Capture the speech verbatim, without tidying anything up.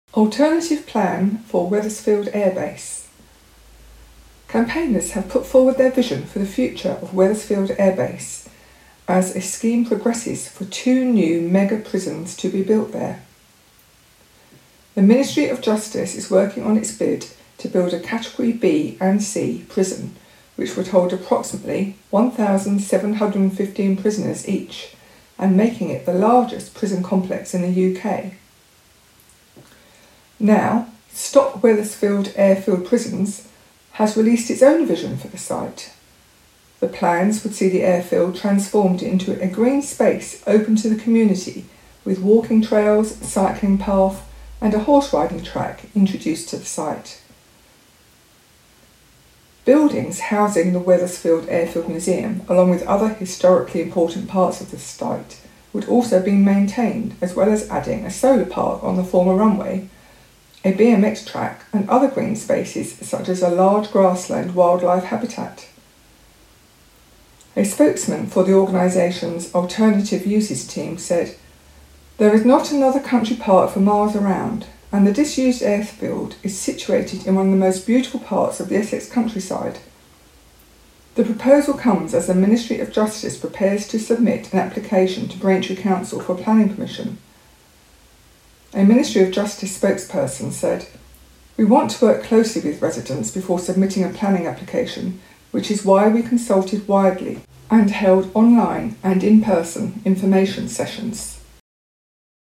Alternative plan for Wethersfield Air Base. Campaigners have put forward their vision for the future of Wethersfield Air Base as a scheme progresses for two new mega prisons to be built there. The Ministry of Justice is working on its bid to build a Category B and C prison, which would hold approximately one thousand seven hundred fifteen prisoners each, and making it the largest prison complex in the U K. Now, Stop Wethersfield Airfield Prisons has released its own vision for the site. The plans would see the airfield transformed into a green space open to the community, with walking trails, cycling path and a horse riding track introduced to the site. Buildings housing the Wethersfield Airfield Museum, along with other historically important parts of the site, would also be maintained, as well as adding a solar park on the former runway, a B M X track and other green spaces such as a large grassland wildlife habitat. A spokesman for the organisation's Alternative Uses team said, "There is not another country park for miles around, and the disused airfield is situated in one of the most beautiful parts of the Essex countryside. The proposal comes as the Ministry of Justice prepares to submit an application to Braintree Council for planning permission." A Ministry of Justice spokesperson said, "We want to work closely with residents before submitting a planning application, which is why we consulted widely and held online and in-person information sessions."